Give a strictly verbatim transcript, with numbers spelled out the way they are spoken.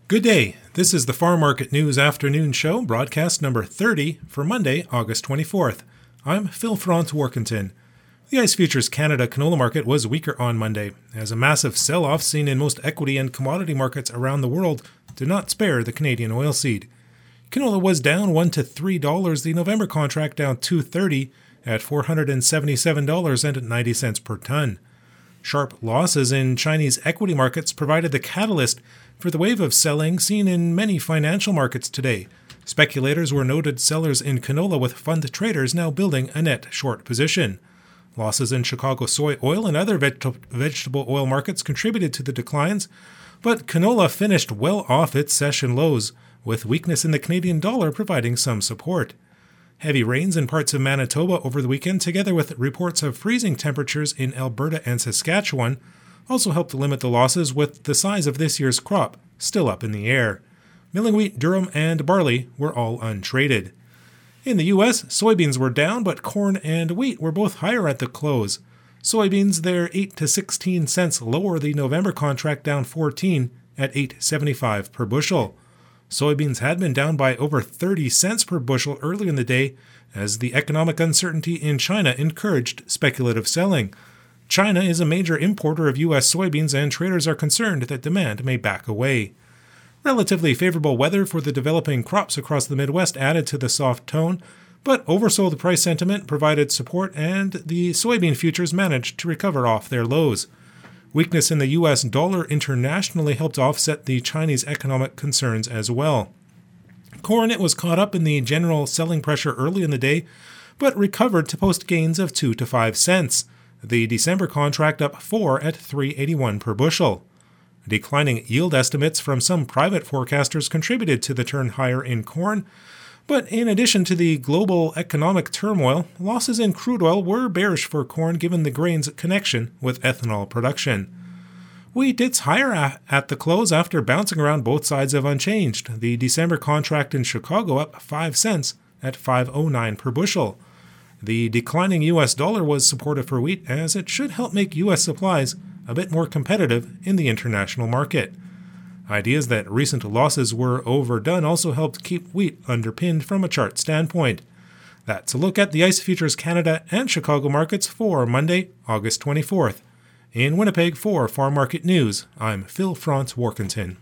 Good day. This is the Farm Market News Afternoon Show, broadcast number thirty for Monday, August twenty-fourth. I'm Phil Franz Workington. The ICE Futures Canada canola market was weaker on Monday, as a massive sell-off seen in most equity and commodity markets around the world did not spare the Canadian oilseed. Canola was down one to three dollars, the November contract down two dollars and thirty cents at four hundred seventy-seven dollars and ninety cents per ton. Sharp losses in Chinese equity markets provided the catalyst for the wave of selling seen in many financial markets today. Speculators were noted sellers in canola, with fund traders now building a net short position. Losses in Chicago soy oil and other veg- vegetable oil markets contributed to the declines, but canola finished well off its session lows, with weakness in the Canadian dollar providing some support. Heavy rains in parts of Manitoba over the weekend, together with reports of freezing temperatures in Alberta and Saskatchewan, also helped to limit the losses, with the size of this year's crop still up in the air. Milling wheat, durum, and barley were all untraded. In the U S, soybeans were down, but corn and wheat were both higher at the close. Soybeans, they're eight to sixteen cents lower, the November contract down fourteen at eight dollars and seventy-five cents per bushel. Soybeans had been down by over thirty cents per bushel early in the day, as the economic uncertainty in China encouraged speculative selling. China is a major importer of U S soybeans, and traders are concerned that demand may back away. Relatively favorable weather for the developing crops across the Midwest added to the soft tone, but oversold price sentiment provided support, and the soybean futures managed to recover off their lows. Weakness in the U S dollar internationally helped offset the Chinese economic concerns as well. Corn, it was caught up in the general selling pressure early in the day, but recovered to post gains of two to five cents. The December contract up four at three dollars and eighty-one cents per bushel. Declining yield estimates from some private forecasters contributed to the turn higher in corn, but in addition to the global economic turmoil, losses in crude oil were bearish for corn given the grain's connection with ethanol production. Wheat, it's higher at the close after bouncing around both sides of unchanged. The December contract in Chicago up five cents at five dollars and nine cents per bushel. The declining U S dollar was supportive for wheat, as it should help make U S supplies a bit more competitive in the international market. Ideas that recent losses were overdone also helped keep wheat underpinned from a chart standpoint. That's a look at the ICE Futures Canada and Chicago markets for Monday, August twenty-fourth. In Winnipeg for Farm Market News, I'm Phil Franz Workington.